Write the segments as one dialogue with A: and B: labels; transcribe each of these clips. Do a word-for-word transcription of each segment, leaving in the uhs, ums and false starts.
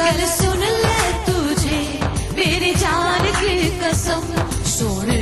A: गल सुन ले तुझे मेरी जान की कसम सोने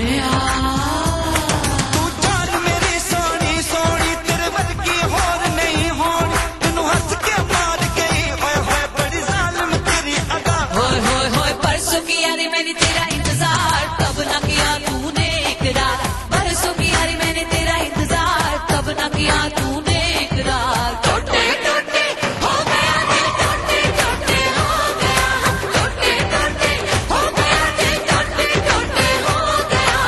B: तू जान मेरी सोनी सोनी तेरे वर्गी होर नहीं होनी तेनू हंस के मार गई होए होए बड़ी जालिम तेरी अदा
A: होए होए होए परसों किया रे मैंने तेरा इंतजार तब ना किया तूने इकरार परसों किया रे मैंने तेरा इंतजार तब ना किया तूने इकरार टूटे टूटे हो गया दिल टूटे टूटे हो गया टूटे टूटे हो गया दिल टूटे टूटे हो गया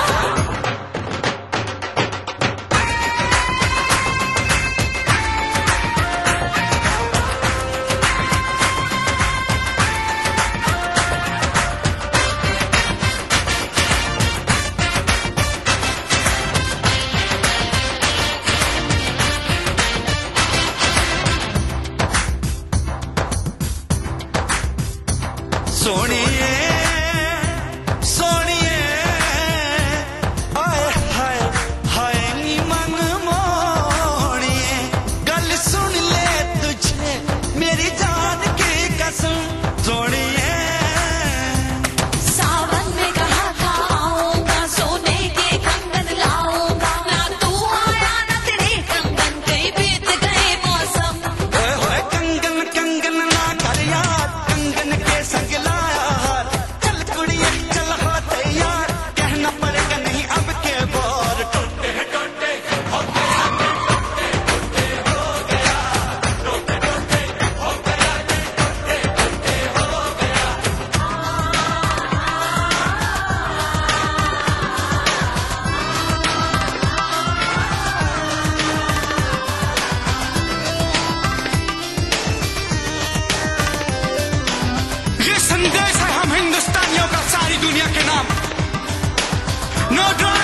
B: सोनिए सोनिए आए हाय हाय नी मन मोनिए गल सुन ले तुझे मेरी जान की कसम सोनिए
A: सावन में कहा था आऊंगा सोने के कंगन लाऊंगा ना तू आया ना तेरे कंगन कहीं बीत गए मौसम
B: ओए होए कंगन कंगन ना कर यार कंगन के संग लाया हार चल कुड़िए चल हाथ यार कहना पड़ेगा नहीं अब के बोर टूटे टूटे हो गया टूटे टूटे हो गया टूटे टूटे हो गया टूटे टूटे हो गया ये संदेश है हम हिंदुस्तानियों का सारी दुनिया के नाम नो